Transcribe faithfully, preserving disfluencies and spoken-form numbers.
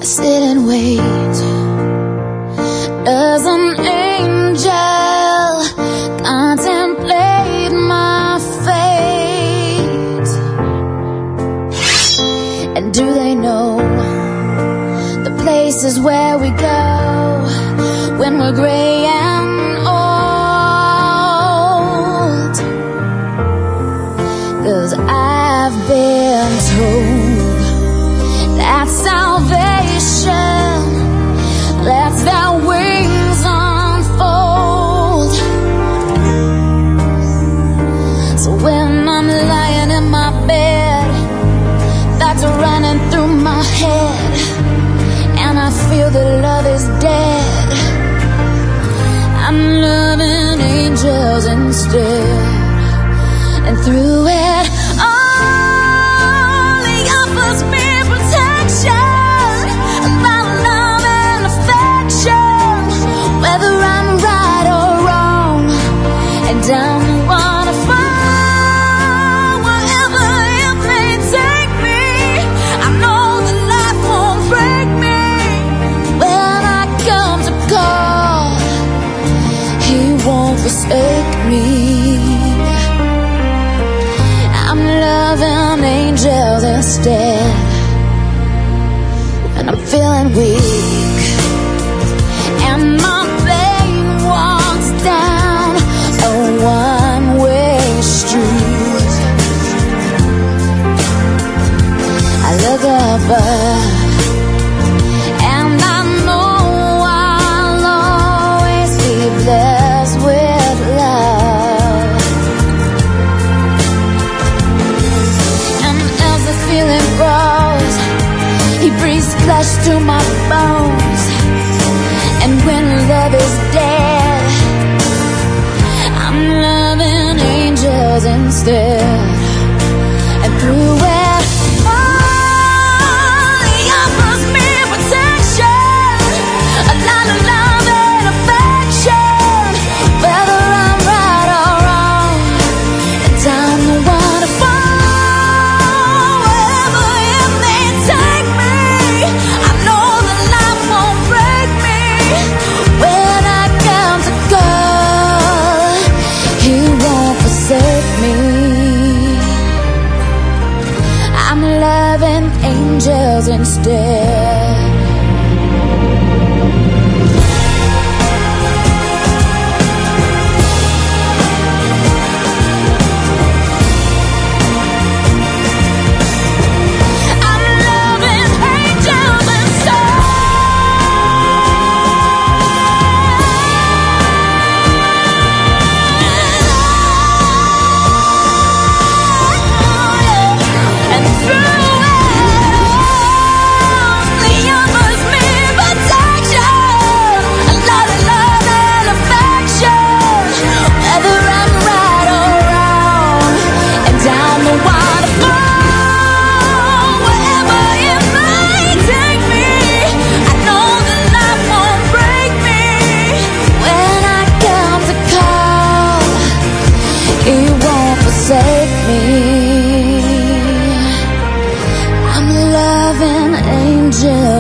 sit and wait as an angel contemplate my fate. And do they know the places where we go when we're gray and old? 'Cause I've been told that salvation lets their wings unfold. So when I'm lying in my bed, thoughts are running through my head, and I feel that love is dead, I'm loving angels instead. And through it all, he offers me protection, a lot of love and affection, whether I'm right or wrong, and I'm the one to fall wherever it may take me. I know that life won't break me when I come to call. He won't forsake me. I'm loving angels instead. And I'm feeling weak, and my pain walks down a one-way street. I look above, and I know I'll always be blessed with love. And as the feeling grows, he breathes flesh to my bones. And when love is dead, I'm loving angels instead. And through it all, he offers me protection, a lot of love and affection, whether I'm right or wrong, and I'm the one to fall wherever it may take me. I know that life won't break me when I come to call. He won't forsake me. I'm loving angels instead. I'm loving angels instead. And through it all, he offers me protection, a lot of love and affection, whether I'm right or wrong, and I'm the one to fall wherever it may take me. I know that life won't break me when I come to call. He won't forsake me. I'm loving angels